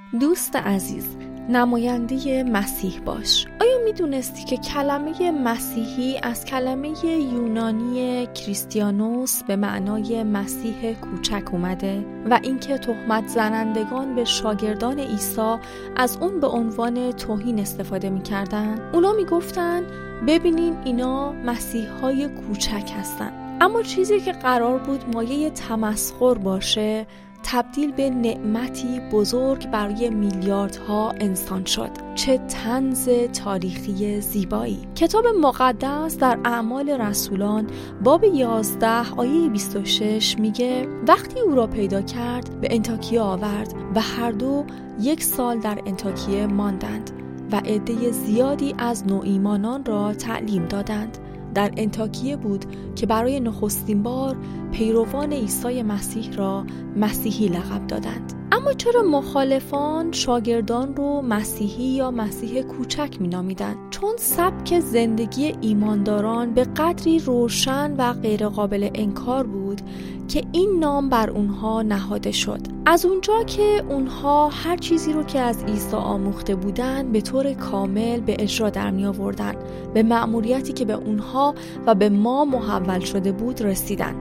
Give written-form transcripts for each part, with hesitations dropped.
دوست عزیز، نماینده مسیح باش. آیا میدونستی که کلمه مسیحی از کلمه یونانی کریستیانوس به معنای مسیح کوچک اومده و اینکه تهمت زنندگان به شاگردان عیسی از اون به عنوان توهین استفاده میکردن؟ اونا میگفتن ببینین اینا مسیحای کوچک هستن. اما چیزی که قرار بود مایه تمسخر باشه تبدیل به نعمتی بزرگ برای میلیاردها انسان شد. چه طنز تاریخی زیبایی! کتاب مقدس در اعمال رسولان باب 11 آیه 26 میگه وقتی او را پیدا کرد به انطاکیه آورد و هر دو 1 سال در انطاکیه ماندند و عده زیادی از نوایمانان را تعلیم دادند. در انطاکیه بود که برای نخستین بار پیروان عیسی مسیح را مسیحی لقب دادند. اما چرا مخالفان شاگردان رو مسیحی یا مسیح کوچک می‌نامیدند؟ چون سبک زندگی ایمانداران به قدری روشن و غیرقابل انکار بود که این نام بر اونها نهاده شد. از اونجا که اونها هر چیزی رو که از عیسی آموخته بودند به طور کامل به اجرا در می آوردن، به مأموریتی که به اونها و به ما محول شده بود رسیدن.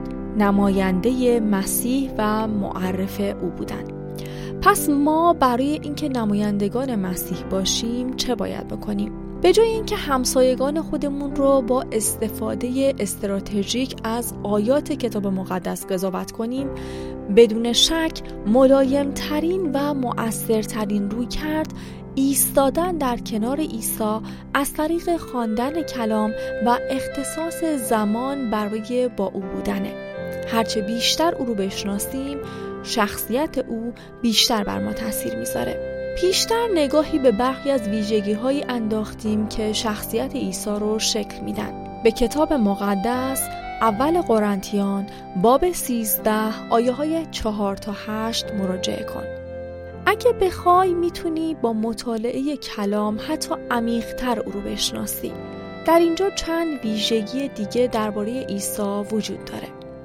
نماینده مسیح و معرف او بودند. پس ما برای اینکه نمایندگان مسیح باشیم چه باید بکنیم؟ به جای اینکه همسایگان خودمون رو با استفاده استراتژیک از آیات کتاب مقدس قضاوت کنیم، بدون شک ملایم ترین و مؤثرترین روی کرد ایستادن در کنار عیسی از طریق خواندن کلام و اختصاص زمان برای با او بودنه. هرچه بیشتر او رو بشناسیم، شخصیت او بیشتر بر ما تاثیر میذاره. پیشتر نگاهی به برخی از ویژگی‌هایی انداختیم که شخصیت عیسی رو شکل میدن. به کتاب مقدس اول قرنتیان باب 13 آیه‌های 4 تا 8 مراجعه کن. اگه بخوای میتونی با مطالعه کلام حتی عمیق‌تر او رو بشناسی. در اینجا چند ویژگی دیگه درباره عیسی وجود داره.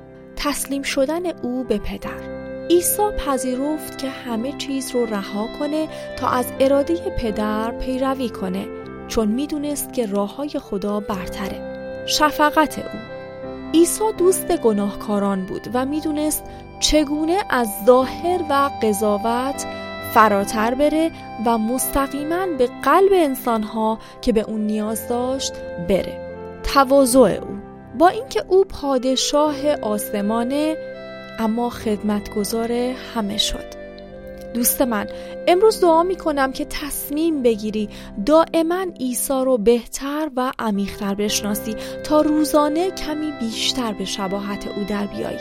تسلیم شدن او به پدر. عیسی پذیرفت که همه چیز رو رها کنه تا از اراده پدر پیروی کنه، چون میدونست که راههای خدا برتره. شفقت او. عیسی دوست گناهکاران بود و میدونست چگونه از ظاهر و قضاوت فراتر بره و مستقیما به قلب انسانها که به اون نیاز داشت بره. تواضع او. با اینکه او پادشاه آسمانه اما خدمتگزار همه شد. دوست من، امروز دعا می کنم که تصمیم بگیری دائما عیسی رو بهتر و عمیق‌تر بشناسی تا روزانه کمی بیشتر به شباهت او در بیایی.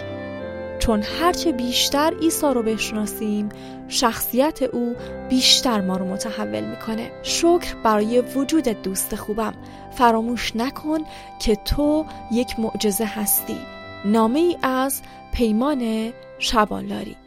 چون هرچه بیشتر عیسی رو بشناسیم، شخصیت او بیشتر ما رو متحول میکنه. شکر برای وجودت دوست خوبم. فراموش نکن که تو یک معجزه هستی. نامه ای از پیمان شبانلاری.